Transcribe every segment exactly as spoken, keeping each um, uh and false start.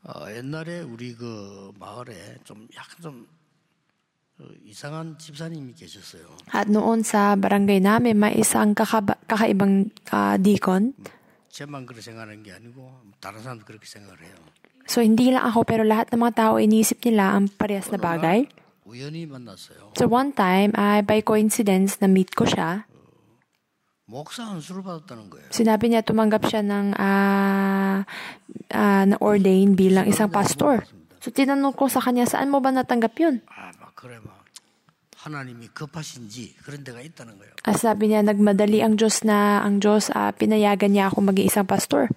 어, 옛날에 우리 그 마을에 좀 약간 좀 어, 이상한 집사님이 계셨어요. At noon sa barangay namin, may isang kakaba, kakaibang uh, deacon. 제만 그렇게 생각하는 게 아니고 다른 사람도 그렇게 생각을 해요. So, hindi lang ako, pero lahat ng mga tao iniisip nila ang parehas na bagay. 우연히 만났어요. So, one time, ay by coincidence, na-meet ko siya. 목사 안수를 받았다는 거예요. Sinabi niya, tumanggap siya ng uh, uh, na-ordain bilang isang pastor. So, tinanong ko sa kanya, saan mo ba natanggap yun? 아, 막 그래 막 하나님이 급하신지 그런 데가 있다는 거예요. Ah, sabi niya, nagmadali ang Diyos na, ang Diyos, uh, pinayagan niya ako maging isang pastor.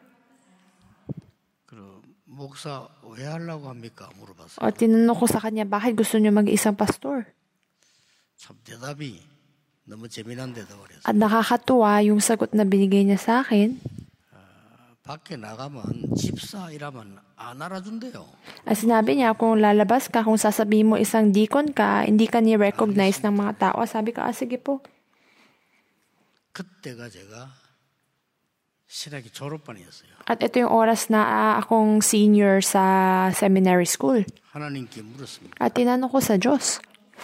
그럼 목사 왜 하려고 합니까? 물어봤어요. O, tinanong ko sa kanya, bakit gusto niyo maging isang pastor? 참 대답이 너무 재미난 대답을 했어요. At nakakatuwa yung sagot na binigay niya sa akin. 밖에 나가면 집사 이라면 안 알아준대요. At sinabi niya, kung lalabas ka, kung sasabihin mo isang deacon ka, hindi ka ni-recognize ng mga tao. Sabi ko, ah, sige po. 그때가 제가 신학기 졸업반이었어요. At ito yung oras na ah, akong senior sa seminary school. 하나님께 물었습니다. At tinanong ko sa Diyos,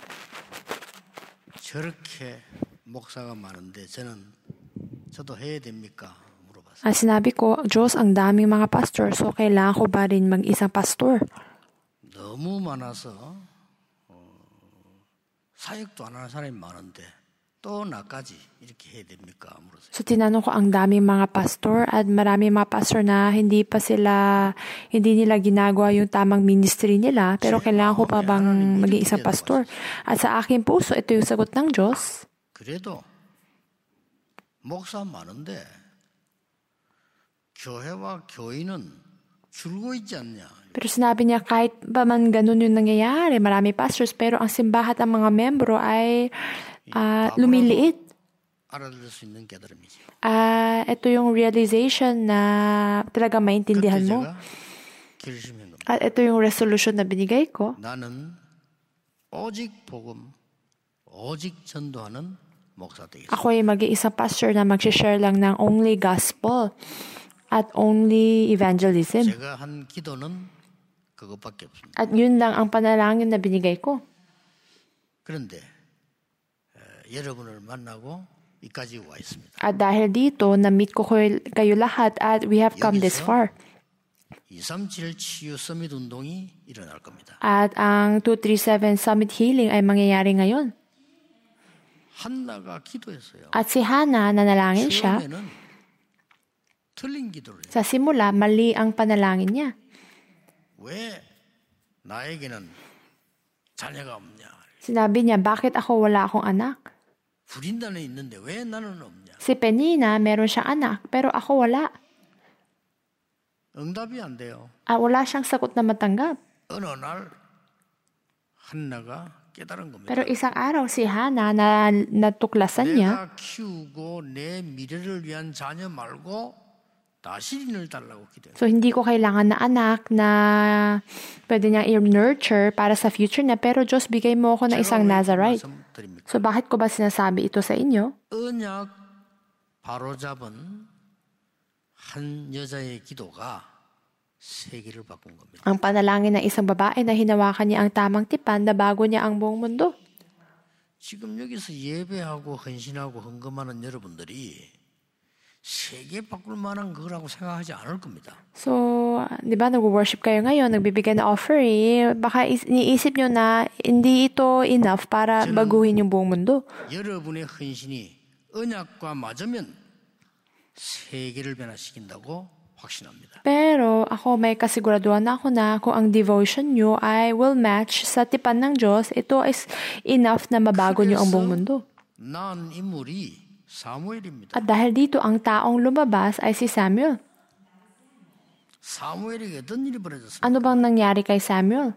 저렇게 목사가 많은데 저는 저도 해야 됩니까? 물어봤어요. at sinabi ko, Diyos, ang daming mga pastor, so kailangan ko ba rin mag-isang pastor? 너무 많아서 어, 사역도 안 하는 사람이 많은데 또 나까지 이렇게 해야 됩니까? 물었어요. So tinanong ko, ang daming mga pastor at maraming mga pastor na hindi pa sila, hindi nila ginagawa yung tamang ministry nila, pero kailangan ko pa bang maging isang pastor? At sa aking puso, ito yung sagot ng Diyos. 그래도 목사 많은데 교회와 교인은 줄고 있지 않냐? Pero sinabi niya, kahit ba man ganun yung nangyayari, marami pastors, pero ang simbahan at ang mga membro ay uh, lumiliit. 알아들을 수 있는 깨달음이지. Uh, ito yung realization na talaga maintindihan 그때 mo. 제가 결심한 겁니다. At ito yung resolution na binigay ko. 나는 오직 복음, 오직 전도하는 목사 되겠습니다. Ako ay mag-iisang pastor na mag-share lang ng only gospel at only evangelism. 제가 한 기도는 그것밖에 없습니다. At yun lang ang panalangin na binigay ko. 그런데 에, 여러분을 만나고 이까지 와 있습니다. At dahil dito, na-meet ko kayo lahat at we have come this far. 이삼칠 치유 서밋 운동이 일어날 겁니다. At ang two thirty-seven Summit Healing ay mangyayari ngayon. 한나가 기도했어요. At si Hannah, nanalangin siya. 처음에는 틀린 기도를 해요. Sa simula, mali ang panalangin niya. 왜 나에게는 자녀가 없냐? Sinabi niya, bakit ako wala akong anak? 불인단에 있는데 왜 나는 없냐? Si Penina, meron siyang anak, pero ako wala. 응답이 안 돼요. Ah, wala siyang sagot na matanggap. 어느 날 한나가 깨달은 겁니다. Pero isang araw si Hannah na natuklasan niya, 내가 키우고 내 미래를 위한 자녀 말고 나시린을 달라고 기도해요. so hindi ko kailangan na anak na pwede niya i-nurture para sa future niya, pero Diyos, bigay mo ako na isang Nazarite. So bakit ko ba sinasabi ito sa inyo? 언약 바로잡은 한 여자의 기도가 세계를 바꾼 겁니다. Ang panalangin ng isang babae na hinawakan niya ang tamang tipan na bago niya ang buong mundo. 지금 여기서 예배하고 헌신하고 헌금하는 여러분들이 세계 바꿀 만한 거라고 생각하지 않을 겁니다. So, di ba, nag-worship kayo ngayon, nagbibigay na offering, baka is- iniisip nyo na hindi ito enough para baguhin yung buong mundo. 여러분의 헌신이 언약과 맞으면 세계를 변화시킨다고 확신합니다. Pero ako may kasiguraduhan ako na kung ang devotion nyo ay will match sa tipan ng Diyos, ito is enough na mabago nyo ang buong mundo. 난 인물이 사무엘입니다. At dahil dito, ang taong lumabas ay si Samuel. 사무엘에게 어떤 일이 벌어졌습니까? Ano bang nangyari kay Samuel?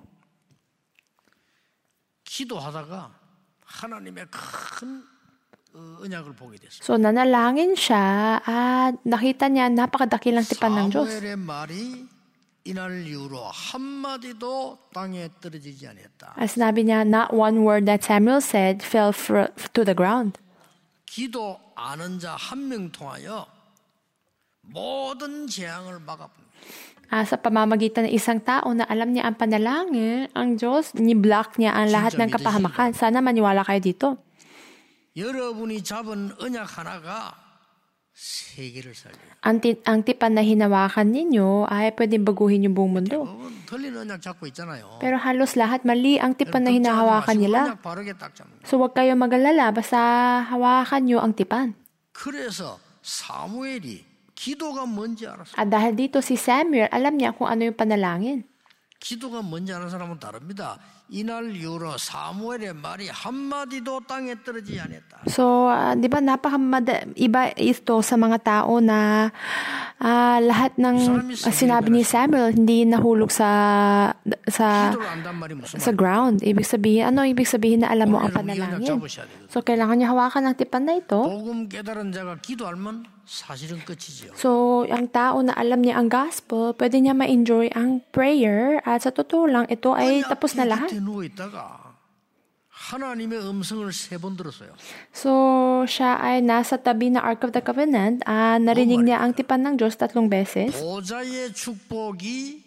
기도하다가 하나님의 큰 어, 언약을 보게 됐습니다. So nanalangin siya at nakita niya napakadakilang tipan ng Diyos. 사무엘의 말이 이날 이후로 한마디도 땅에 떨어지지 않았다. As sinabi niya, not one word that Samuel said fell fr- to the ground. 기도 아는 자 한 명 통하여 모든 재앙을 막아봅니다. Ah, sa pamamagitan ng isang tao na alam niya ang panalangin, ang Diyos, ni-block niya ang lahat ng kapahamakan. Sana maniwala kayo dito. 여러분이 잡은 언약 하나가 세계를 살려요. Ang, ti- ang tipan na hinawakan ninyo ay pwedeng baguhin yung buong mundo. 여러분 틀린 언약 잡고 있잖아요. Pero halos lahat mali ang tipan na hinahawakan nila. 언약 바르게 딱 잡는 거예요. So huwag kayo mag-alala, basta hawakan nyo ang tipan. 그래서 사무엘이 기도가 뭔지 알았어요. At dahil dito si Samuel, alam niya kung ano yung panalangin. 기도가 뭔지 아는 사람은 다릅니다. 이날 이후로 사무엘의 말이 한마디도 땅에 떨어지지 않았다. So, ah, di ba napakamada, iba ito sa mga tao na ah, lahat ng ah, sinabi ni Samuel hindi nahulog sa sa 기도를 안단 말이 무슨 sa 말이에요? ground. Ibig sabihin, ano ibig sabihin na alam mo ang 오늘은 이 언약 panalangin? 잡으셔야 되거든요. So, kailangan niya hawakan ng tipan na ito. 복음 깨달은 자가 기도하면 사실은 끝이죠. So, ang tao na alam niya ang gospel, pwede niya ma-enjoy ang prayer at sa totoo lang, ito ay tapos na lahat. 끝에 누워 있다가 하나님의 음성을 세 번 들었어요. So, siya ay nasa tabi ng Ark of the Covenant. Ah, narinig niya ang tipan ng Diyos tatlong beses. 보좌의 축복이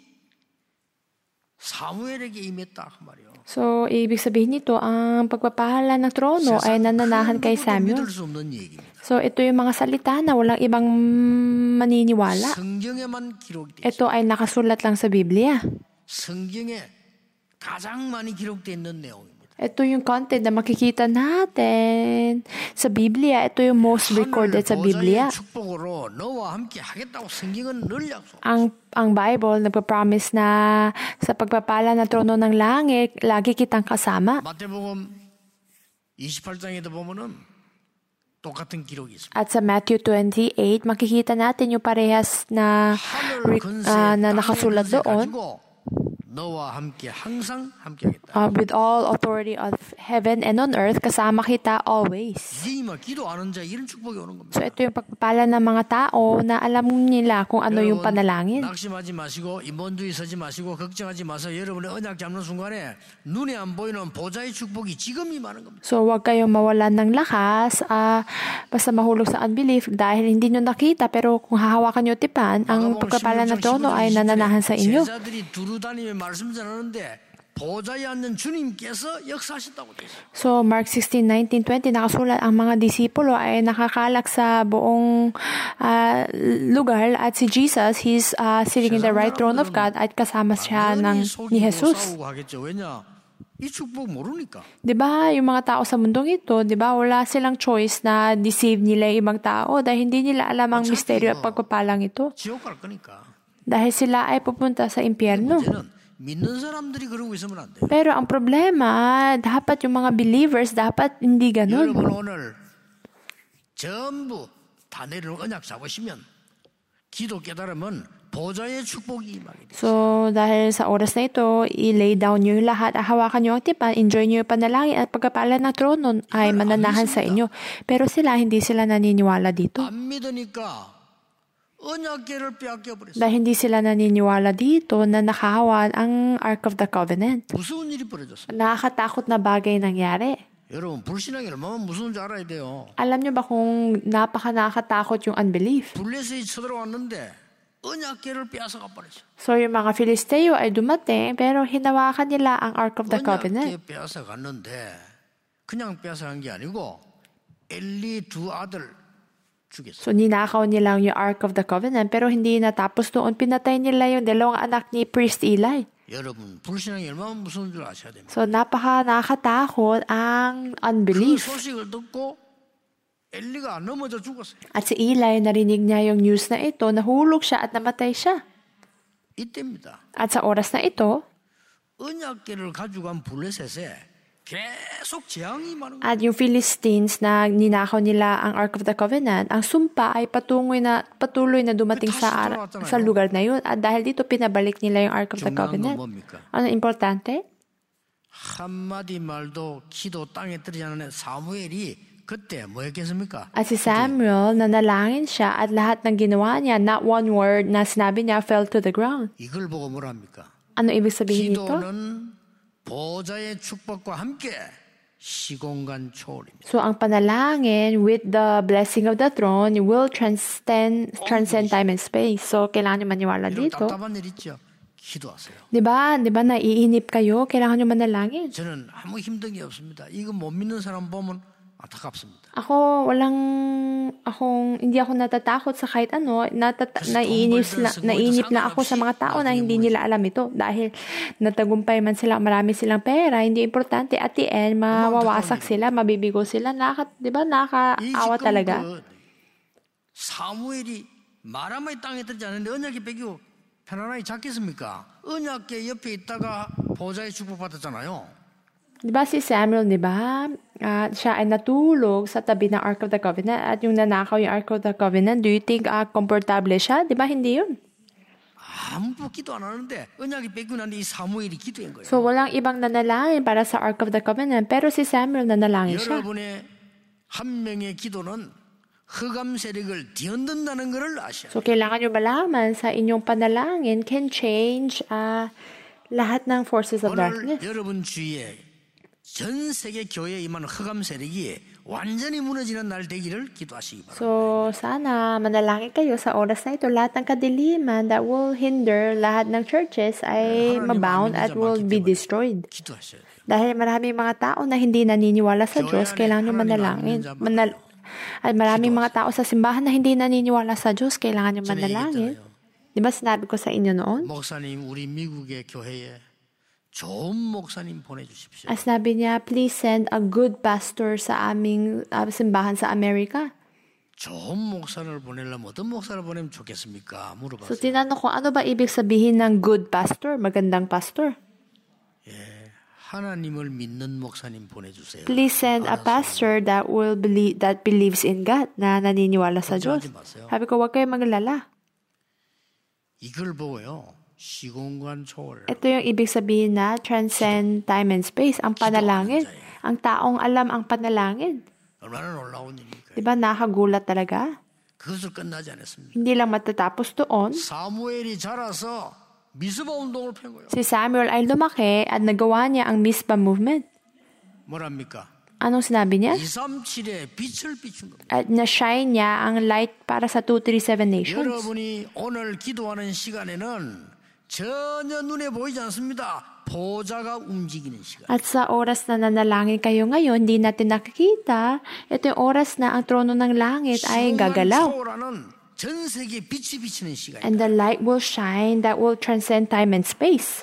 사무엘에게 임했다 그 말이요. So, ibig sabihin nito, ang pagpapahala ng trono ay nananahan kay Samuel. 믿을 수 없는 얘기입니다. So, ito yung mga salita na walang ibang maniniwala. 성경에만 기록돼 있어요. Ito ay nakasulat lang sa Biblia. 성경에 가장 많이 기록되어 있는 내용입니다. Ito yung content na makikita natin sa Biblia. Ito yung most recorded sa Biblia. 보좌의 축복으로 너와 함께 하겠다고 성경은 늘 약속. Ang ang Bible nagpa-promise na sa pagpapala ng trono ng langit, lagi kitang kasama. 마태복음 이십팔 장에도 보면은 똑같은 기록이 있습니다. At sa Matthew twenty-eight, makikita natin yung parehas na 하늘 근세, uh, na 땅의 nakasulat 근세 doon. 가지고 너와 함께 항상 함께하겠다. Uh, with all authority of heaven and on earth, kasama kita always. 이제 막 기도하는 자 이런 축복이 오는 겁니다. So ito yung pagpapala ng mga tao na alam nila kung ano yung 여러분, panalangin. 낙심하지 마시고 인본주의 서지 마시고 걱정하지 마세요. 여러분의 언약 잡는 순간에 눈에 안 보이는 보좌의 축복이 지금 임하는 겁니다. So huwag kayong mawalan ng lakas, uh, basta mahulog sa unbelief dahil hindi nyo nakita, pero kung hahawakan nyo tipan, ang pagpapala ng trono ay nananahan sa inyo. 제자들이 두루 다니며 말씀 전하는데 보좌에 앉는 주님께서 역사하셨다고 되어 있어요. So Mark sixteen nineteen twenty nakasulat ang mga disipulo ay nakakalak sa buong uh, lugar at si Jesus, he's uh, sitting in the right throne of God at kasama siya ng ni Jesus. 싸우고 하겠죠. 왜냐? 이 축복 모르니까. 'Di ba? Yung mga tao sa mundong ito, 'di ba? Wala silang choice na deceive nila yung ibang tao dahil hindi nila alam ang misteryo at pagpapalang ito. 지옥 갈 거니까. Dahil sila ay pupunta sa impyerno. 문제는 믿는 사람들이 그러고 있으면 안 돼요. Pero ang problema, dapat yung mga believers, dapat hindi ganun. 여러분 오늘 전부 다 내려놓은 언약 잡으시면 기도 깨달으면 보좌의 축복이 임하게 돼요. So, dahil sa oras na ito, i-lay down nyo yung lahat, hawakan nyo ang tipan, enjoy nyo yung panalangin at pagkapala ng trono ay mananahan sa inyo. Pero sila, hindi sila naniniwala dito. 안 믿으니까 언약궤를 빼앗겨 버렸어요. Dahil hindi sila naniniwala dito na nakahawan ang Ark of the Covenant. 무서운 일이 벌어졌어요. Nakakatakot na bagay nangyari. 여러분 불신앙이 얼마나 무서운 줄 알아야 돼요. Alam nyo ba kung napaka nakakatakot yung unbelief? 블레셋이 쳐들어왔는데 언약궤를 빼앗아 가버렸어요. So, yung mga Filisteo ay dumating, pero hinawakan nila ang Ark of the Covenant. 언약궤 빼앗아 갔는데 그냥 빼앗아 간 게 아니고 엘리 두 아들 죽였어요. So, ninakaw nila yung Ark of the Covenant, pero hindi natapos doon. Pinatay nila yung dalawang anak ni Priest Eli. 여러분 불신앙이 얼마나 무서운 줄 아셔야 됩니다. So, napaka nakakatakot ang 그 unbelief. 소식을 듣고 엘리가 넘어져 죽었어요. At si Eli, narinig niya yung news na ito, nahulog siya at namatay siya. 이때입니다. At sa oras na ito, 언약궤를 가지고 간 블레셋에 계속 재앙이 많은 거예요. at yung Philistines na ninakaw nila ang Ark of the Covenant, ang sumpa ay patungoy na, patuloy na dumating sa, ara- sa lugar na yun. At dahil dito, pinabalik nila yung Ark of the 중요한 건 Covenant. 뭡니까? Ano importante? 한마디 말도 기도 땅에 떨어지지 않은 사무엘이 그때 뭐 했겠습니까? At si Samuel, nanalangin siya at lahat ng ginawa niya, not one word na sinabi niya fell to the ground. 이걸 보고 뭐라 합니까? Ano ibig sabihin nito? 기도는 보좌의 축복과 함께 시공간 초월입니다. So, ang panalangin with the blessing of the throne will transcend, transcend time and space. So, kailangan nyo maniwala 이런 dito. 답답한 일 있죠? 기도하세요. Diba? Diba naiinip kayo? Kailangan nyo manalangin. 저는 아무 힘든 게 없습니다. 이거 못 믿는 사람 보면 안타깝습니다. Ako, walang, akong, hindi ako natatakot sa kahit ano. Natata, naiinip, sila, naiinip na ako sa mga tao na hindi nila alam ito. Dahil natagumpay man sila, marami silang pera, hindi importante. At the end, mawawasak sila, mabibigo sila. Nakaka, di ba, nakakaawa talaga. 사무엘이 마라마의 땅에 들지 않은데 언약이 뺏기고 편안하게 잡겠습니까? 언약계 옆에 있다가 보좌의 축복받았잖아요. Di ba si Samuel, di ba? Uh, siya ay natulog sa tabi ng Ark of the Covenant at yung nanakaw yung Ark of the Covenant, do you think uh, komportable siya? Di ba? Hindi yun. 아무도 기도 안 하는데 언약이 뺏기고 난데 이 사무엘이 기도한 거예요. So, walang ibang nanalangin para sa Ark of the Covenant, pero si Samuel nanalangin siya. 여러분의 한 명의 기도는 흑암 세력을 뒤흔든다는 것을 아셔야 돼요. So, kailangan nyo malaman sa inyong panalangin can change uh, lahat ng forces of 오늘 darkness. 여러분 주위에 전 세계 교회에 임하는 흑암 세력이 완전히 무너지는 날 되기를 기도하시기 바랍니다. So, sana manalangin kayo sa oras na ito. Lahat ng kadiliman that will hinder lahat ng churches ay mabound at will be destroyed. 기도하셔야 돼요. Dahil maraming mga tao na hindi naniniwala sa Diyos, kailangan nyo manalangin. Manal at maraming mga tao sa simbahan na hindi naniniwala sa Diyos, kailangan nyo manalangin. Di ba sinabi ko sa inyo noon? 목사님, 우리 미국의 교회에 좋은 목사님 보내주십시오. As sabi niya, please send a good pastor sa aming uh, simbahan sa Amerika. 좋은 목사를 보내려면 어떤 목사를 보내면 좋겠습니까? So, 물어봤어요. tinanong ko, ano ba ibig sabihin ng good pastor, magandang pastor? 예, 하나님을 믿는 목사님 보내주세요. Please send a pastor that will believe that believes in God, na naniniwala sa Diyos. Sabi ko, huwag kayo maglala. 이걸 보고요. 시공간 초월. Ito yung ibig sabihin na transcend time and space, ang panalangin. Ang taong alam ang panalangin. 얼마나 놀라운 일입니까? Diba, nakagulat talaga? 그것을 끝나지 않았습니다. Hindi lang matatapos doon. 사무엘이 자라서 미스바 운동을 편 거예요. Si Samuel ay lumaki at nagawa niya ang Mizpah movement. 뭐랍니까? Anong sinabi niya? 이삼칠에 빛을 비춘 겁니다. At na-shine niya ang light para sa two thirty-seven nations. 여러분이 오늘 기도하는 시간에는 전혀 눈에 보이지 않습니다. 보좌가 움직이는 시간. At sa oras na nanalangin kayo ngayon, hindi natin nakikita. Ito yung oras na ang trono ng langit ay gagalaw. 초월하는 전 세계 빛이 비치는 시간. And the light will shine that will transcend time and space.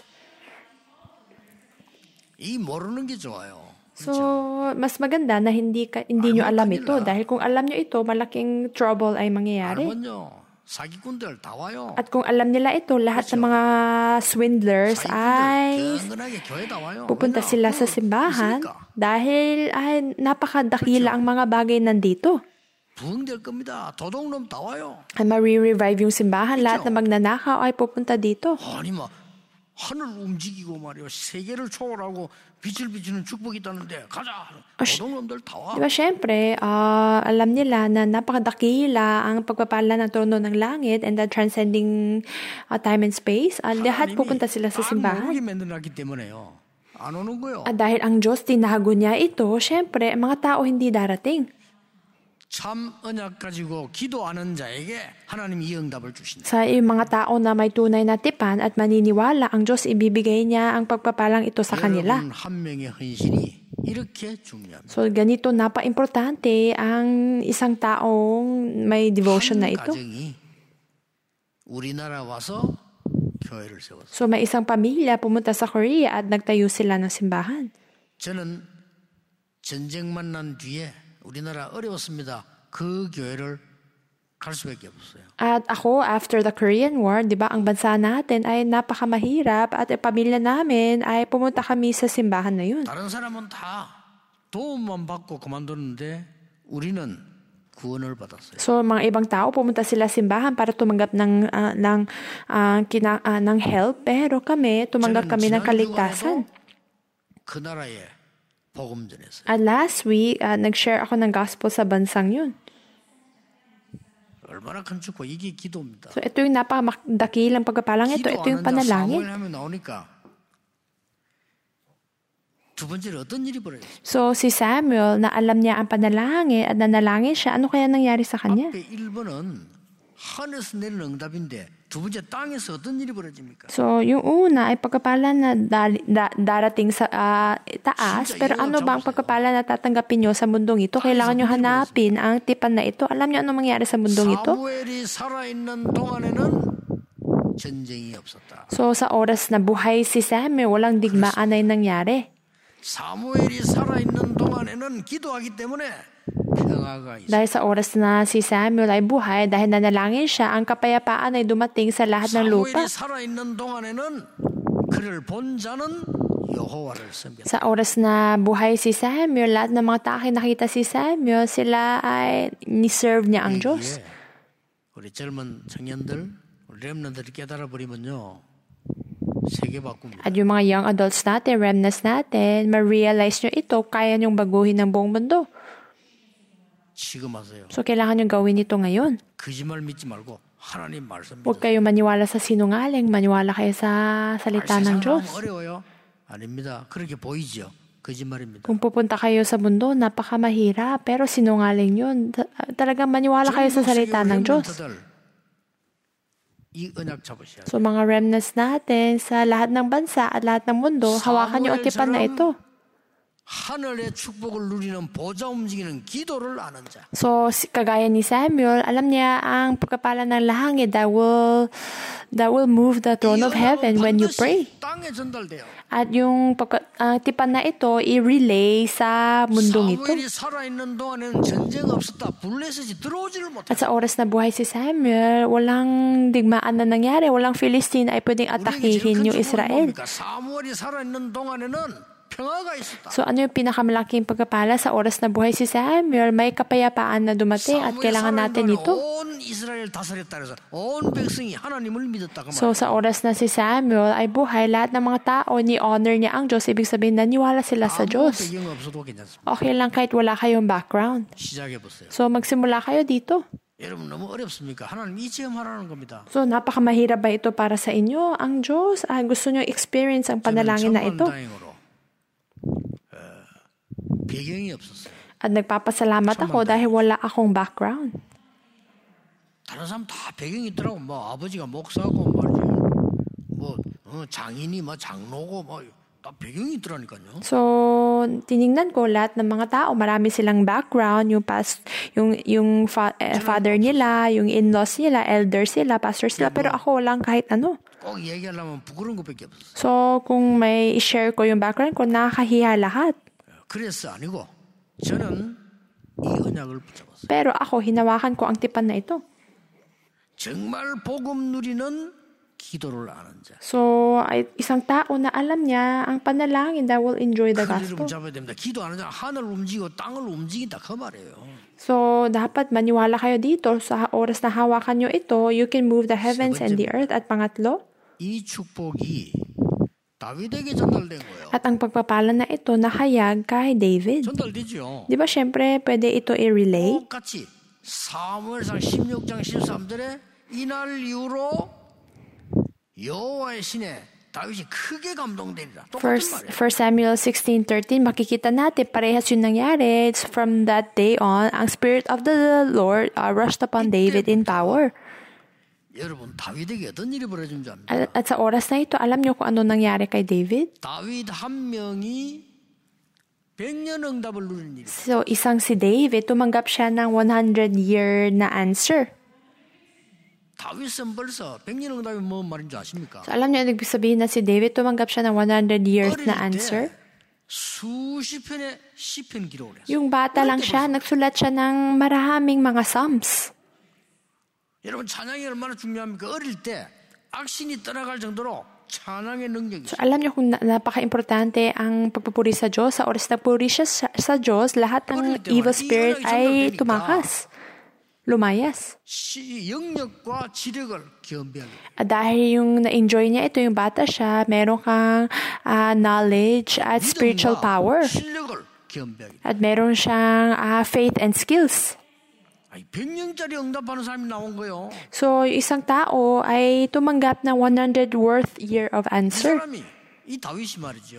이 모르는 게 좋아요. So, mas maganda na hindi ka, hindi nyo alam ito. Dahil kung alam nyo ito, malaking trouble ay mangyayari. 알면요. 사기꾼들 다 와요. At kung alam nila ito, lahat ng mga swindlers ay 경건하게 교회 다 와요. pupunta 왜냐? sila sa 그거 simbahan 있으니까. dahil ay napakadakila ang mga bagay nandito. 부흥될 겁니다. 도둑놈 다 와요. Ay mari-revive yung simbahan. Lahat na magnanakaw ay pupunta dito. 아니 막 하늘 움직이고 말이요. 세계를 초월하고 빛을 비추는 축복이 있다는데 가자. 도둑놈들 다 와. Diba, syempre, ah, alam nila na napakadakila ang pagpapala ng trono ng langit and the transcending ah, time and space. At lahat pupunta sila sa 안 simbahan. 모르게 만들어놨기 때문에요. 안 오는 거요. At dahil ang Diyos tinago niya ito, syempre, ang mga tao hindi darating. 참 언약 가지고 기도하는 자에게 하나님이 이 응답을 주신다. Sa yung mga tao na may tunay na tipan at maniniwala, ang Diyos ibibigay niya ang pagpapalang ito sa kanila. 여러분 한 명의 헌신이 이렇게 중요합니다. So, ganito, napa-importante ang isang taong may devotion na 한 ito. 가정이 우리나라 와서 교회를 세웠어요. So, may isang pamilya pumunta sa Korea at nagtayo sila ng simbahan. 저는 전쟁 만난 뒤에 우리나라 어려웠습니다. 그 교회를 갈 수밖에 없어요. At ako, after the Korean War, di ba, ang bansa natin ay napakamahirap at ang pamilya namin ay pumunta kami sa simbahan na yun. 다른 사람은 다 도움만 받고 그만뒀는데 우리는 구원을 받았어요. So, mga ibang tao, pumunta sila sa simbahan para tumanggap ng, uh, ng, uh, kina, uh, ng help, pero kami, tumanggap kami ng kaligtasan. 그 나라에 복음 전했어요. At last week, uh, nag-share ako ng gospel sa bansang yun. 얼마나 큰 축복, 이게 기도입니다. So, ito yung napakadakilang pagpapalang ito. Ito yung 기도하는 자 panalangin. 사무엘 하면 나오니까 두 번째로 어떤 일이 벌어졌어요? So, si Samuel, na alam niya ang panalangin at nanalangin siya, ano kaya nangyari sa kanya? 앞에 일 번은 하늘에서 내리는 응답인데 두 번째 땅에서 어떤 일이 벌어집니까? So, yung una ay pagkapala na dali- da- darating sa ah, taas, Since pero iyon ano ang ba ang Diyos, pagkapala na tatanggapin nyo sa mundong ito? Kailangan nyo hanapin ang tipan na ito. Alam nyo ano mangyari sa mundong ito? 사무엘이 살아있는 동안에는 전쟁이 없었다. So, sa oras na buhay si Samuel, walang digmaan ay nangyari. 사무엘이 살아있는 동안에는 기도하기 때문에 평화가 있어. Dahil sa oras na si Samuel ay buhay, dahil nanalangin siya, ang kapayapaan ay dumating sa lahat ng lupa. 사무엘이 살아있는 동안에는 그를 본 자는 여호와를 섬겼다. Sa oras na buhay si Samuel, lahat ng mga tao nakita si Samuel, sila ay ni-serve niya ang Diyos. 이게 우리 젊은 청년들, 우리 렘넌들이 깨달아 버리면요 세계 바꿉니다. At yung mga young adults natin, remnants natin, ma-realize nyo ito, kaya nyong baguhin ng buong mundo. 지금 하세요. So, kailangan nyo gawin ito ngayon. 거짓말 믿지 말고 하나님 말씀 Huwag 믿으세요. kayo maniwala sa sinungaling, maniwala kayo sa salita ng 세상을 Diyos. 하면 어려워요? 아닙니다. 그렇게 보이죠. 거짓말입니다. Kung pupunta kayo sa mundo, napakamahirap, pero sinungaling yun. Ta- Talagang maniwala kayo sa salita ng Diyos. 렘넌트들, 이 언약 잡으셔야 돼요. So, mga remnants natin sa lahat ng bansa at lahat ng mundo, hawakan nyo ang tipan na ito. 하늘의 축복을 누리는 보좌 움직이는 기도를 아는 자. So, si- kagaya ni Samuel, alam niya ang pagkapala ng langit that will, that will move the throne of heaven when you pray. 땅에 전달돼요. At yung pagka, ang tipan na ito, i-relay sa mundong ito. 사무엘이 살아있는 동안에는 전쟁 없었다. 블레셋이 들어오지를 못했다. At sa oras na buhay si Samuel, walang digmaan na nangyari, walang Philistine ay pwedeng atakihin yung Israel. 사무엘이 살아있는 동안에는 평화가 있었다. So ano yung pinakamalaking pagkapala sa oras na buhay si Samuel? May kapayapaan na dumating at kailangan natin ito. 온 이스라엘 다스렸다 그래서 온 백성이 하나님을 믿었다 그 So 말이에요. sa oras na si Samuel ay buhay, lahat ng mga tao ni-honor niya ang Diyos. Ibig sabihin, naniwala sila sa 아무 Diyos. 배경 없어도 괜찮습니다. Okay lang kahit wala kayong background. 시작해 보세요. So magsimula kayo dito. 여러분 너무 어렵습니까? 하나님 이 체험 하라는 겁니다. So napakamahirap ba ito para sa inyo? Ang Diyos, ah, gusto nyo experience ang panalangin na ito. 다행으로 어, 배경이 없었어요. At nagpapasalamat ako dahil wala akong background. 다른 사람 다 배경이 있더라고. 뭐 아버지가 목사고 말이죠. 뭐 어, 장인이 뭐 장로고 뭐 다 배경이 있더라니까요. So, tiningnan ko lahat ng mga tao, marami silang background, yung past, yung yung fa- eh, father nila, yung in-laws nila, elders sila, pastors sila, pero ako lang kahit ano. 꼭 얘기하려면 부끄러운 것밖에 없었어요. So, kung may i-share ko yung background ko, nakakahiya lahat. 그래서 아니고 저는 이 언약을 붙잡았어요. Pero ako, hinawakan ko ang tipan na ito. 정말 복음 누리는 기도를 아는 자. So, ay, isang tao na alam niya ang panalangin that will enjoy the 그걸 여러분 gospel. 잡아야 됩니다. 기도하는 자 하늘을 움직이고 땅을 움직인다 그 말이에요. So, dapat maniwala kayo dito sa oras na hawakan nyo ito, you can move the heavens and the earth. At pangatlo, 이 축복이 다윗에게 전달된 거예요. at ang pagpapala na ito nahayag kay David. 전달되죠. Di ba syempre pwede ito i-relay? 똑같이 사무엘상 십육 장 십삼 절에 이날 이후로 여호와의 신에 다윗이 크게 감동되리라. 똑같은 First, 말이에요. First Samuel sixteen thirteen, makikita natin parehas yung nangyari. It's from that day on, ang Spirit of the Lord uh, rushed upon David in power. 여러분 다윗에게 어떤 일이 벌어진 줄 압니까? At, at sa oras na ito, alam niyo kung ano nangyari kay David? 다윗 한 명이 백년 응답을 누리는 일. So, isang si David, tumanggap siya ng one hundred year na answer. 다윗은 벌써 백년 응답이 뭔 말인 줄 아십니까? So, alam niyo, ibig sabihin na si David, tumanggap siya ng one hundred years 어릴 na 때 answer. 수십 편의 시편 기록을 했어요. Yung bata lang siya, nagsulat siya ng maraming mga psalms. 여러분 찬양이 얼마나 중요합니까? 어릴 때 악신이 떠나갈 정도로 찬양의 능력이 So, 있어요. alam niyo kung na- napaka-importante ang pagpupuri sa Diyos. Sa oras na puri siya sa, sa Diyos, lahat ng evil spirit ay tumakas, lumayas. 시, 영역과 지력을 겸비하게. At dahil yung na-enjoy niya ito, yung bata siya, meron kang ah, knowledge at spiritual power. 실력을 겸비하게. At meron siyang ah, faith and skills. 아니, 백 년짜리 응답하는 사람이 나온 거예요. So, yung isang tao ay tumanggap ng one hundred worth year of 이 answer. 사람이 이 다윗이 말이죠.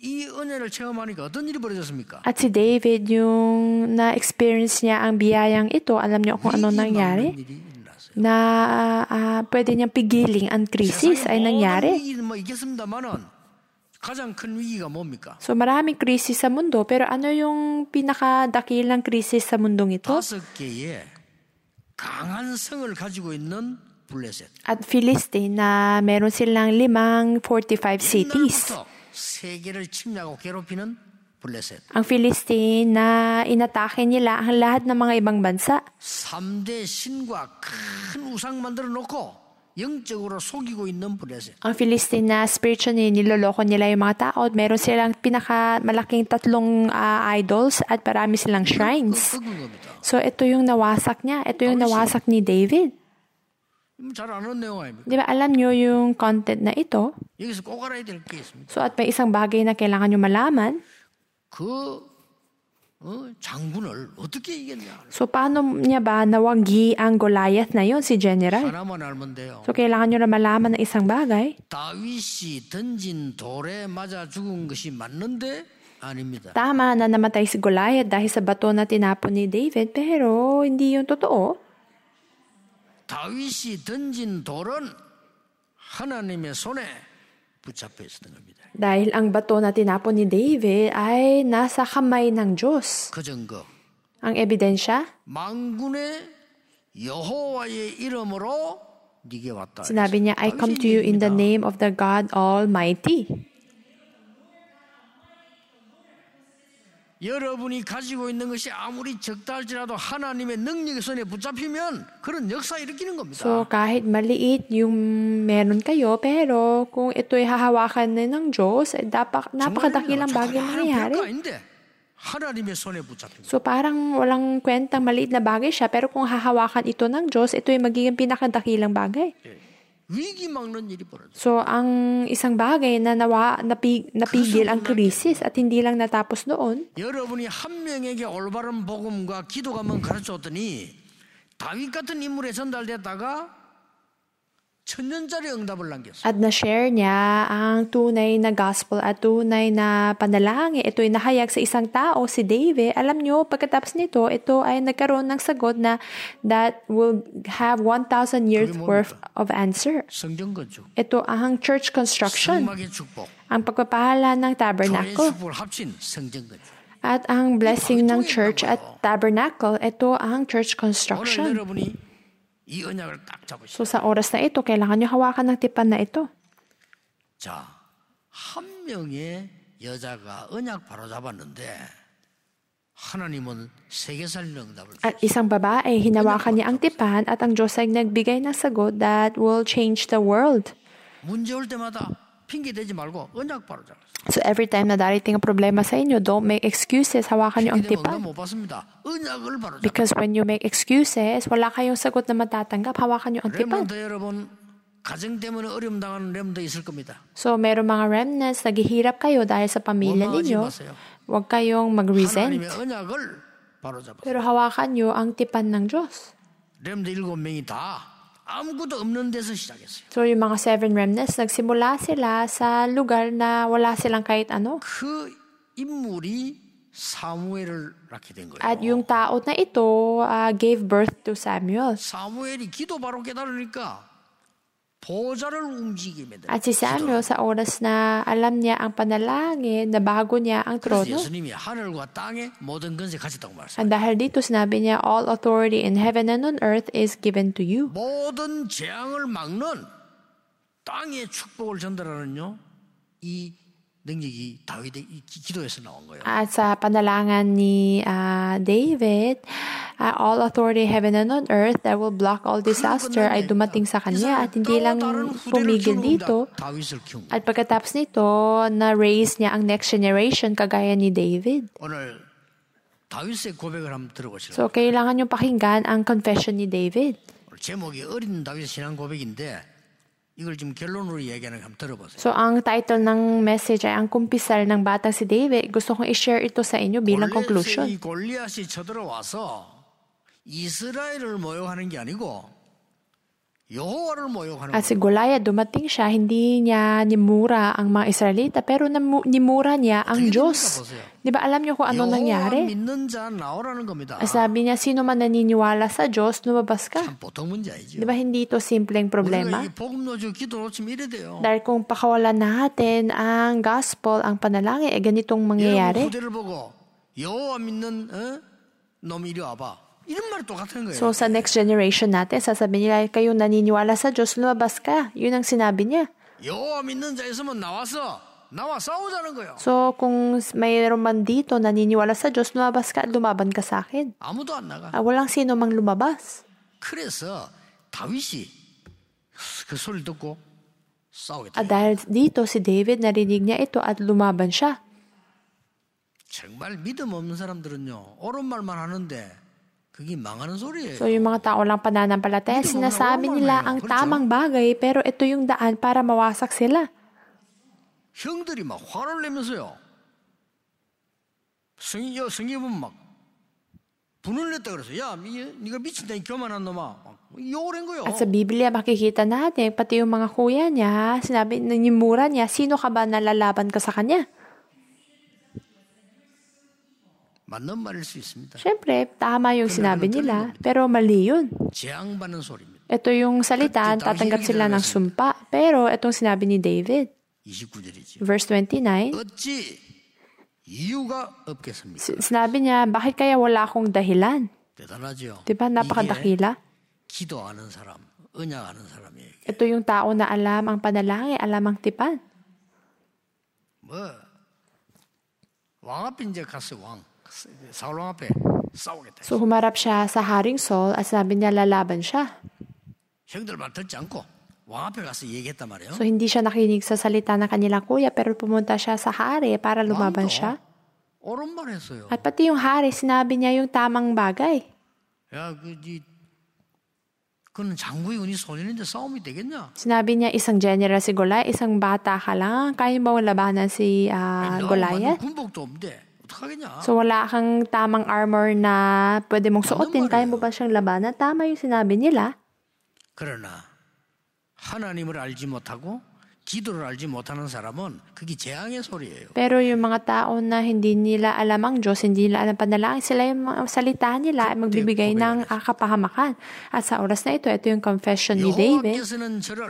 이 은혜를 체험하니까 어떤 일이 벌어졌습니까? At si David, yung na-experience niya ang biyayang ito, alam niyo kung ano 위기 nangyari? 막는 일이 일어났어요. Na ah, pwede niyang pigiling ang krisis ay 세상에 모든 nangyari. 위기는 뭐 있겠습니다만은 가장 큰 위기가 뭡니까? So maraming krisis sa mundo, pero ano yung pinakadakilang krisis sa mundong ito? 다섯 개의 강한 성을 가지고 있는 블레셋. At Philistine na meron silang limang forty-five cities. 옛날부터 세계를 침략하고 괴롭히는 블레셋. Ang Philistine na inatake nila ang lahat ng mga ibang bansa. 삼 대 신과 큰 우상 만들어 놓고 영적으로 속이고 있는 블레셋. Ang Philistine na spiritually niloloko nila yung mga tao at meron silang pinakamalaking tatlong ah, idols at marami silang shrines. 끄은 겁니다. So ito yung nawasak niya. Ito yung nawasak ni David. 잘 아는 내용 아닙니까? Di ba alam nyo yung content na ito? 여기서 꼭 알아야 될 게 있습니다. So at may isang bagay na kailangan nyo malaman. 그 어, 장군을 어떻게 이겼냐? So paano niya ba nawagi ang Goliath na yun, si General? 하나만 알면 돼요. So kailangan nyo na malaman ng isang bagay. 다윗이 던진 돌에 맞아 죽은 것이 맞는데 아닙니다. Tama na namatay si Goliath dahil sa bato na tinapon ni David, pero hindi yun totoo. 다윗이 던진 돌은 하나님의 손에 붙잡혀 있었던 겁니다. Dahil ang bato na tinapon ni David ay nasa kamay ng Diyos. 그 증거 Ang ebidensya, 만군의 여호와의 이름으로 네게 왔다. sinabi niya, I come to you in the name of the God Almighty. 여러분이 가지고 있는 것이 아무리 적다 할지라도 하나님의 능력의 손에 붙잡히면 그런 역사 일으키는 겁니다. So kahit maliit yung meron kayo, pero kung ito'y hahawakan na ng Diyos, eh, dapat, napakadakilang bagay mangyayari. 별거 아닌데 하나님의 손에 붙잡힌. So parang walang kwentang maliit na bagay siya, pero kung hahawakan ito ng Diyos, ito'y magiging pinakadakilang bagay. 위기 막는 일이 벌어져. So ang isang bagay na nawa, napig, napigil ang krisis at hindi lang natapos doon. 여러분이 한 명에게 올바른 복음과 기도가만 가르쳤더니 다윗 같은 인물에 전달됐다가 천년짜리 응답을 남겼어요. At na-share niya ang tunay na gospel at tunay na panalangin. Ito'y nahayag sa isang tao, si David. Alam nyo, pagkatapos nito, ito ay nagkaroon ng sagot na that will have one thousand years worth of answer. 성전 건축, Ito ang church construction, 성막의 축복, ang pagpapahala ng 교회의 tabernacle, 축복을 합친 성전 건축. at ang blessing ng church at tabernacle. Ito ang church 오늘 construction. 여러분이 이 언약을 딱 잡으시죠. So sa oras na ito, kailangan nyo hawakan ng tipan na ito. 자, 한 명의 여자가 언약 바로 잡았는데 하나님은 세계 살리는 응답을 At isang babae, hinawakan niya ang tipan at ang Diyos ay nagbigay ng sagot that will change the world. 문제 올 때마다 핑계 대지 말고 언약 바로 잡았어요. So every time na darating ang problema sa inyo, don't make excuses, hawakan niyo ang 핑계 대면 응답 tipan. 못 받습니다. 언약을 바로 잡았어요. Because when you make excuses, wala kayong sagot na matatanggap, hawakan niyo ang tipan. 렘넌트 여러분, 가정 때문에 어려움 당하는 렘도 있을 겁니다. So meron mga remnants, naghihirap kayo dahil sa pamilya 원망하지 ninyo, 마세요. huwag kayong mag-resent. 하나님의 언약을 바로 잡았어요. Pero hawakan niyo ang tipan ng Diyos. 렘드 일곱 명이 다 아무것도 없는 데서 시작했어요. So yung mga seven remnants, nagsimula sila sa lugar na wala silang kahit ano. 그 인물이 사무엘을 낳게 된 거예요. At yung tao na ito ah, gave birth to Samuel. 사무엘이 기도 바로 깨달으니까 보좌를 움직이게 돼. At si Samuel sa oras na alam niya ang panalangin, na bago niya ang 그래서 trono. 예수님이 하늘과 땅에 모든 권세 가졌다고 말씀. At dahil dito sinabi niya, all authority in heaven and on earth is given to you. 모든 재앙을 막는 땅의 축복을 전달하는요. 이 능력이 다윗의 이 기- 기도에서 나온 거예요. At sa panalangan ni ah, David, ah, all authority in heaven and on earth that will block all disaster ay dumating sa kanya. At hindi lang pumigil dito. 다윗을 키운 거예요. At pagkatapos nito, na-raise niya ang next generation kagaya ni David. 오늘 다윗의 고백을 한번 들어보시죠. So, kailangan niyong pakinggan ang confession ni David. 오늘 제목이 어린 다윗의 신앙 고백인데 이걸 지금 결론으로 얘기하는 거 한번 들어보세요. So, ang title ng message ay ang kumpisal ng batang si David. Gusto kong i-share ito sa inyo bilang conclusion. 이 골리앗이 쳐들어와서 이스라엘을 모욕하는 게 아니고 여호와를 모욕하는 At si 거예요. Goliath, dumating siya, hindi niya nimura ang mga Israelita, pero namu- nimura niya ang 어떻게 됩니까? Diyos. 보세요. Di ba alam niyo kung ano 여호와 nangyari? 믿는 자 나오라는 겁니다. Sabi niya, sino man naniniwala sa Diyos, lumabas ka. 참 보통 문제 Di 아니죠. ba hindi ito simpleng problema? 우리가 이 복음 노조 기도 놓치면 이래 돼요. Dahil kung pakawalan natin ang gospel, ang panalangin, eh ganitong 여러분 mangyayari. 후대를 보고 여호와 믿는 어? 놈 이리 와봐. 이런 말이 똑같은 거예요. So sa next generation natin, sasabihin nila, kayo naniniwala sa Diyos, lumabas ka. Yun ang sinabi niya. 여호와 믿는 자 있으면 나와서 나와 싸우자는 거예요. So kung mayroon man dito naniniwala sa Diyos, lumabas ka at lumaban ka sa akin. 아무도 안 나가. Ah, walang sino mang lumabas. 그래서 다윗이 그 소리를 듣고 싸우겠다. At dahil dito si David narinig niya ito at lumaban siya. 정말 믿음 없는 사람들은요 옳은 말만 하는데 그게 망하는 소리예요. So yung mga tao lang pananampalataya, Hindi mo sinasabi na nila normal ang na yun. tamang bagay, pero ito yung daan para mawasak sila. 형들이 막 화를 내면서요. 성이 여 성이 보면 막 분을 냈다 그래서 야 미, 네가 미친다 이 교만한 놈아 막 욕을 한 거예요. At sa Biblia, makikita natin, pati yung mga kuya niya, sinabi, nanimura niya, sino ka ba nalalaban ka sa kanya? 맞는 말일 수 있습니다. Siyempre, tama yung sinabi nila, pero mali yun. 재앙받는 소리입니다. Ito yung salita, tatanggap sila ng sumpa. Pero itong sinabi ni David, 이십구 절이죠. verse twenty-nine, 어찌 이유가 없겠습니까? si- sinabi niya, bakit kaya wala akong dahilan? 대단하죠. Diba, 이게 napakadakila. 기도하는 사람, 언약하는 사람이에요. Ito yung tao na alam ang panalangin, alam ang tipan. 뭐 왕 앞에 이제 갔어요. 왕 사울 왕 앞에 싸우겠다. So humarap siya sa Haring Saul at sabi niya lalaban siya. 형들 말 듣지 않고 왕 앞에 가서 얘기했단 말이에요. So hindi siya nakinig sa salita ng kanilang kuya pero pumunta siya sa hari para lumaban siya. 옳은 말 했어요. At pati yung hari, sinabi niya yung tamang bagay. 야, 그, 이, 그는 장구의 은이 소년인데 싸움이 되겠냐? Sinabi niya isang general si Goliath, isang bata ka lang, kaya mo labanan si ah, 너 Goliath. 맞는 군복도 없는데 어떡하겠냐? So wala kang tamang armor na pwede mong suotin, kaya mo ba siyang labanan? Tama yung sinabi nila. 그러나 하나님을 알지 못하고 기도를 알지 못하는 사람은 그게 재앙의 소리예요. Pero yung mga tao na hindi nila alam ang Diyos, hindi nila alam panalangin, sila yung mga salita nila ay magbibigay ng ah, kapahamakan. At sa oras na ito, ito yung confession ni David. 여호와께서는 저를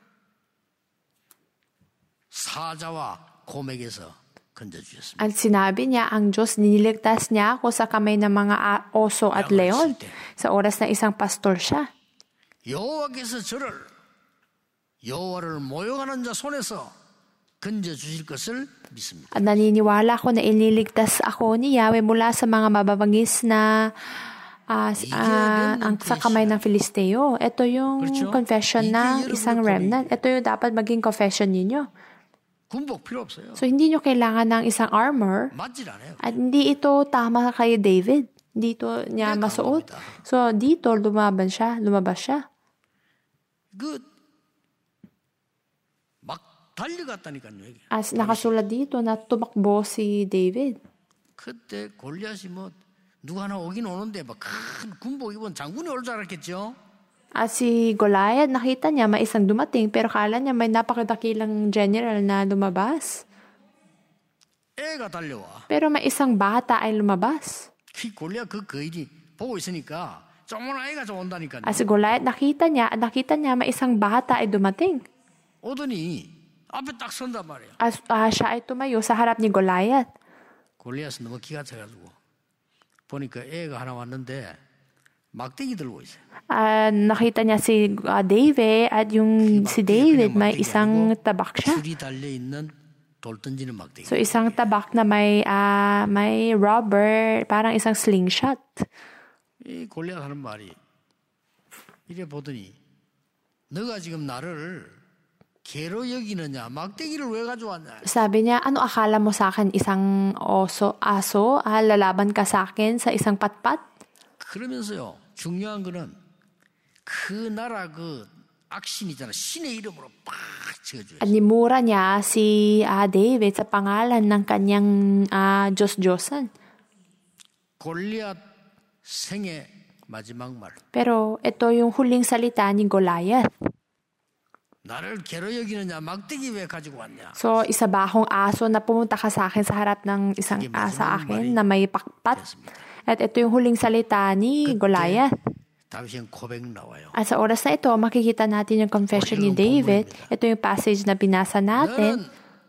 사자와 곰에게서 건져주셨습니다. At sinabi niya, ang Diyos, niniligtas niya ako sa kamay ng mga a- oso at leon. Sa oras na isang pastor siya. 여호와께서 저를 여호와를 모욕하는 자 손에서 건져주실 것을 믿습니다. At naniniwala ako na ililigtas ako ni Yahweh mula sa mga mababangis na ah, s- ah, ang sa kamay ng Filisteo. Ito yung 그렇죠? confession 이게 ng 여러분의 isang remnant. Ito yung dapat maging confession ninyo. 군복 필요 없어요. So hindi nyo kailangan ng isang armor 맞질 않아요. at hindi ito tama kay David. Dito niya Hindi masuot. tama. So dito lumaban siya, lumabas siya. 그 막 달려갔다니까요. 이게. As nakasulat dito na tumakbo si David. 그때 골리앗이 뭐 누가 하나 오긴 오는데 막 큰 군복 입은 장군이 올 줄 알았겠죠. At si Goliath, nakita niya may isang dumating pero kala niya may napakadakilang general na lumabas. 애가 달려와. Pero may isang bata ay lumabas. 그 골리앗 그 거인이 보고 있으니까 조그만 아이가 좀 온다니까요. At si Goliath, nakita niya, at nakita niya may isang bata ay dumating. 오더니 앞에 딱 선단 말이에요. As ah, siya ay tumayo sa harap ni Goliath. 골리앗은 너무 기가 차가지고 보니까 애가 하나 왔는데 막대기 들고 있어요. Ah, nakita niya si ah, David at yung si David may isang tabak siya. 줄이 달려 있는 돌 던지는 막대기. So isang tabak na may ah, may rubber, parang isang slingshot. 이 골리앗 하는 말이 이래 보더니 너가 지금 나를 개로 여기느냐 막대기를 왜 가져왔냐. Sabi niya, ano akala mo sa akin isang oso, aso? Ah, lalaban ka sa akin sa isang patpat? 그러면서요 중요한 거는 그 나라 그 악신 있잖아 신의 이름으로 팍 지어줘요. At nimura niya si ah, David sa pangalan ng kanyang ah, Diyos-Diyosan. 골리앗 생애 마지막 말. Pero ito yung huling salita ni Goliath. 나를 개로 여기느냐 막대기 왜 가지고 왔냐. So, isa ba akong aso na pumunta ka sa akin sa harap ng isang Sige, asa masamang akin mali. na may pakpat? 됐습니다. At ito yung huling salita ni Goliath. 다윗은 고백 나와요. At sa oras na ito, makikita natin yung confession ni David. Ito yung passage na binasa natin. 너는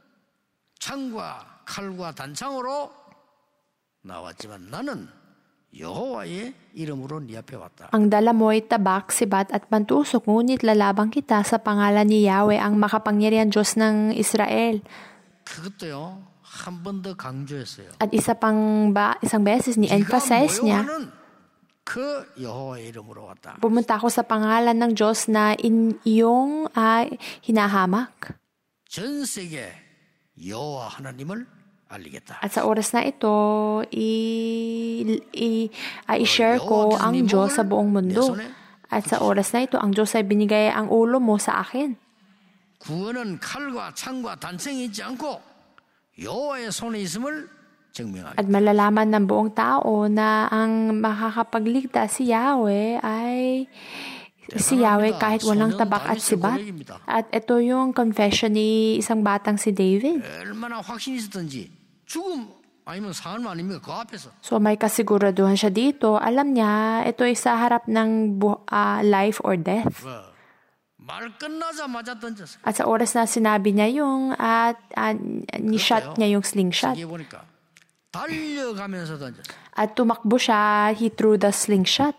창과 칼과 단창으로 나왔지만 나는 여호와의 이름으로 네 앞에 왔다. Ang dala mo ay tabak, sibat at pantusok, ngunit lalabang kita sa pangalan ni Yahweh, ang makapangyarihan Diyos ng Israel. 그것도요 한 번 더 강조했어요. At isa pang ba, isang beses ni emphasize niya, 모여하는 그 여호와의 이름으로 왔다. pumunta ako sa pangalan ng Diyos na in, iyong uh, hinahamak. 전 세계 여호와 하나님을 알리겠다. At sa oras na ito, i, i, uh, i-share ko ang Diyos sa buong mundo. At sa oras na ito, ang Diyos ay binigay ang ulo mo sa akin. 구원은 칼과 창과 단창이 있지 않고 여호와의 손에 있음을 증명하겠다. At malalaman ng buong tao na ang makakapagligtas si Yahweh ay si Yahweh kahit walang tabak at sibat. At ito yung confession ni isang batang si David. 얼마나 확신이 있었던지 죽음 아니면 삶 아닙니까? 그 앞에서. So may kasiguraduhan siya dito. Alam niya, ito ay sa harap ng bu- uh, life or death. 뭐, 말 끝나자마자 던졌어요. At sa oras na sinabi niya yung at uh, ni-shot niya yung slingshot. 여기 보니까 달려가면서 던졌어요. At tumakbo siya, he threw the slingshot.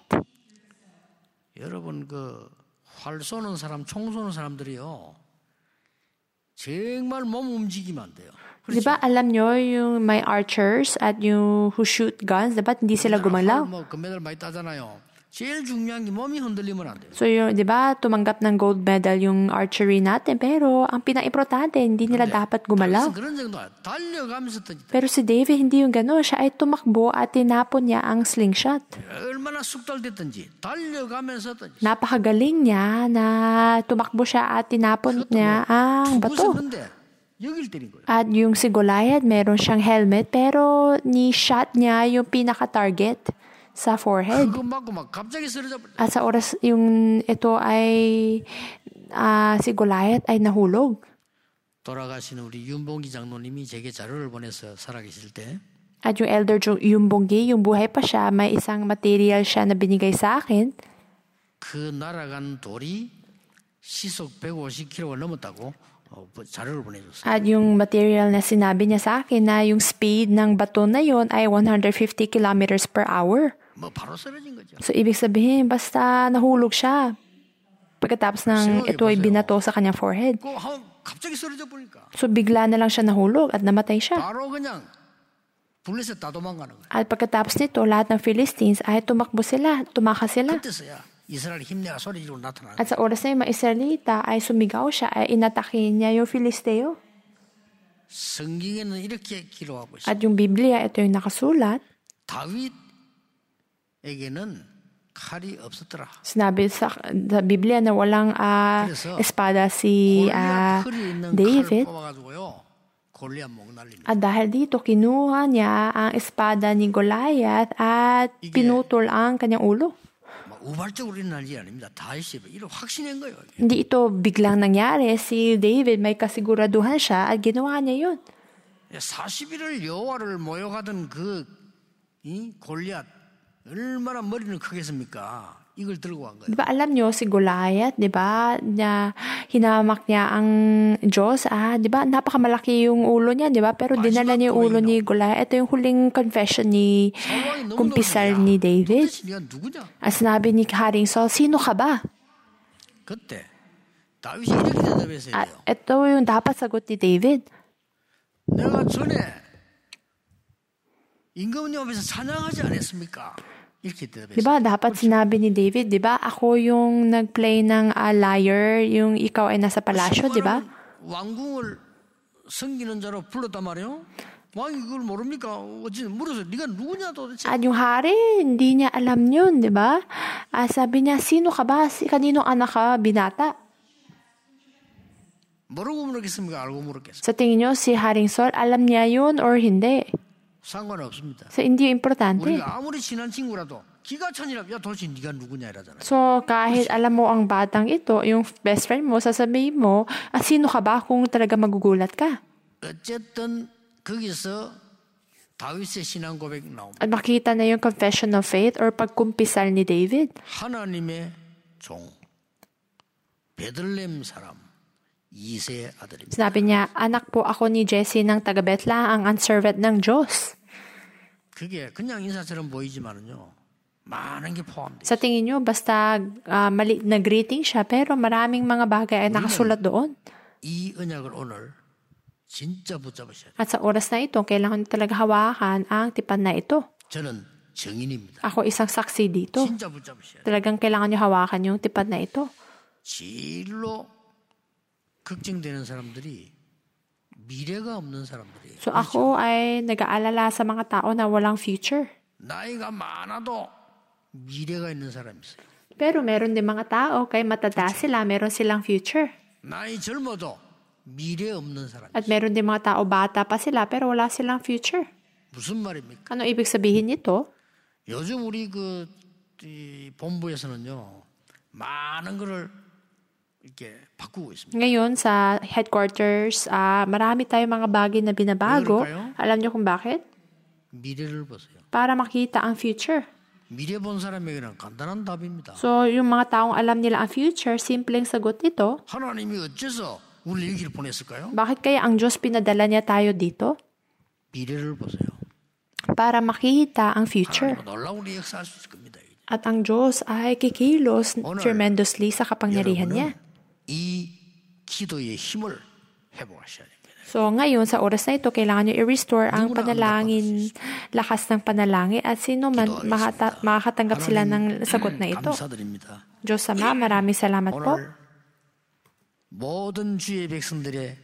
여러분 그 활 쏘는 사람, 총 쏘는 사람들이요. 정말 몸 움직이면 안 돼요. Di ba alam nyo yung may archers at yung who shoot guns, diba hindi sila gumalaw? 뭐 금메달 많이 따잖아요. 제일 중요한 게 몸이 흔들리면 안 돼요. So yung, di ba, tumanggap ng gold medal yung archery natin, pero ang pinaka-importante, hindi nila dapat gumalaw. 그런 정도 달려가면서 던졌다. Pero si David, hindi yung gano'n. Siya ay tumakbo at tinapon niya ang slingshot. 얼마나 숙달됐든지 달려가면서 던졌어요. Napakagaling niya na tumakbo siya at tinapon niya ang bato. 부쉈는데 여길 때린 거예요. At yung si Goliath, meron siyang helmet, pero ni-shot niya yung pinaka-target sa forehead. 그거 맞고 막 갑자기 쓰러져 버려. At sa oras yung ito ay uh, si Goliath ay nahulog. 돌아가신 우리 윤봉기 장로님이 제게 자료를 보내서 살아계실 때 At yung elder yung Bonggi, yung buhay pa siya, may isang material siya na binigay sa akin. 그 날아간 돌이 시속 백오십 킬로미터가 넘었다고 어, 자료를 보내줬어요. At yung material na sinabi niya sa akin na yung speed ng bato na yon ay one hundred fifty kilometers per hour. 뭐 바로 쓰러진 거죠. So, ibig sabihin, basta nahulog siya. Pagkatapos ng ito ay binato sa kanyang forehead. 그 한- 갑자기 쓰러져 버리니까 So, bigla na lang siya nahulog at namatay siya. 바로 그냥 블레셋 다 도망가는 거예요. At pagkatapos nito, lahat ng Philistines ay tumakbo sila, tumakas sila. 그때서야 이스라엘 힘내가 소리 지르고 나타나는 At sa oras na yung mga Israelita ay sumigaw siya, ay inatake niya yung Filisteo. 성경에는 이렇게 기록하고 있어요. At yung Biblia, ito yung nakasulat. 다윗에게는 칼이 없었더라. Sinabi sa, sa Biblia na walang ah, 그래서 espada si ah, 골리앗 허리에 있는 David. 칼 뽑아가지고요. 골리앗 목 날리는. At dahil dito, kinuha niya ang espada ni Goliath at 이게- pinutol ang kanyang ulo. 막 우발적으로 일어난 일이 아닙니다. 다윗이 이런 확신한 거예요. Hindi ito biglang nangyari. Si David may kasiguraduhan siya at ginawa niya yun. 사십 일을 여호와를 모욕하던 그 이 골리앗 얼마나 머리는 크겠습니까? 이걸 들고 간 거예요. Di ba alam nyo si Goliath, di ba, na hinamak niya ang Diyos, ah, di ba, napakamalaki yung ulo niya, di ba, pero dinala niya yung ulo ni Goliath. Ito yung huling confession ni 사울왕이 너무 kumpisal 놀랍니다. ni David. 도대체 네가 누구냐? At sinabi ni Haring Saul, sino ka ba? 그때 다윗이 이렇게 대답했어야 At 돼요. ito yung dapat sagot ni David. 내가 전에 임금님 앞에서 찬양하지 않았습니까? 이렇게 Di 대답했어요. ba, dapat sinabi ni David, di ba, ako yung nag-play ng uh, liar, yung ikaw ay nasa palasyo, di ba? 왕궁을 섬기는 자로 불렀단 말이에요. 왕이 그걸 모릅니까? 어찌 물어서 네가 누구냐 도대체? At yung hari, hindi niya alam yun, di ba? Ah, sabi niya, sino ka ba? Si, kaninong anak ka, binata? 모르고 물었겠습니까? 알고 물었겠습니까? Sa tingin niyo, si Haring Saul, alam niya yun or hindi? 상관없습니다. So, hindi yung importante. 우리가 아무리 친한 친구라도 기가 찬이라 야 도대체 네가 누구냐 이러잖아요. So, kahit alam mo ang batang ito, yung best friend mo, sasabihin mo, ah, sino ka ba kung talaga magugulat ka? 어쨌든 거기서 다윗의 신앙 고백 나옵니다. At makita na yung confession of faith or pagkumpisal ni David. 하나님의 종 베들레헴 사람 이세의 아들입니다. Sinabi niya, anak po ako ni Jesse ng taga Bethlehem, ang servant ng Diyos. 그게 그냥 인사처럼 보이지만은요 많은 게 포함돼요. Sa tingin nyo, basta uh, mali na greeting siya, pero maraming mga bagay ay nakasulat doon. 이 언약을 오늘 진짜 붙잡으셔야 돼요. At sa oras na ito, kailangan talaga hawakan ang tipan na ito. 저는 정인입니다. Ako isang saksi dito. 진짜 붙잡으셔야 돼요. Talagang kailangan nyo hawakan yung tipan na ito. 제일로 걱정되는 사람들이 미래가 없는 사람들이에요. So ako ay nag-aalala sa mga tao na walang future. 나이가 많아도 미래가 있는 사람이 있어요. Pero meron din mga tao, kay matanda sila, meron silang future. 나이 젊어도 미래 없는 사람이 At 있어요. meron din mga tao, bata pa sila, pero wala silang future. 무슨 말입니까? Ano ibig sabihin nito? 요즘 우리 그 이 본부에서는요 많은 거를 이렇게 바꾸고 있습니다. Ngayon sa headquarters, ah, marami tayong mga bagay na binabago. Meron kayo? Alam niyo kung bakit? 미래를 보세요. Para makita ang future. 미래 본 사람에게는 간단한 답입니다. So, yung mga taong alam nila ang future, simpleng sagot ito. 하나님이 어째서 우리를 여기를 보냈을까요? Bakit kaya ang Diyos pinadala niya tayo dito? 미래를 보세요. Para makita ang future. 하나님은 놀라운 역사할 수 있을 겁니다. At ang Diyos ay kikilos 오늘 tremendously sa kapangyarihan niya. 여러분은 이 기도의 힘을 회복하셔야 됩니다. So, ngayon, sa oras na ito, kailangan nyo i-restore ang panalangin, lakas ng panalangin, at sino man makata- makakatanggap sila ng sagot na ito. 감사드립니다. Diyos Ama, maraming salamat po. 오늘 모든 주의 백성들의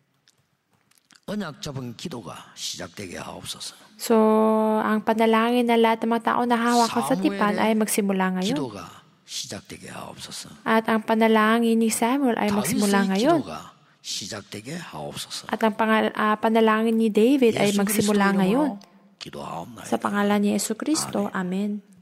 언약 잡은 기도가 시작되게 하옵소서. So, ang panalangin na lahat ng mga tao na hawakan sa tipan ay magsimula ngayon. 기도가 시작되게 하옵소서. At ang panalangin ni Samuel ay magsimula 다윗의 ngayon. 기도가 시작되게 하옵소서. At ang pangal- ah, panalangin ni David ay 예수 magsimula 그리스도 ngayon. 이름으로 기도하옵나이다. Sa pangalan ni Yesu Kristo, Amen.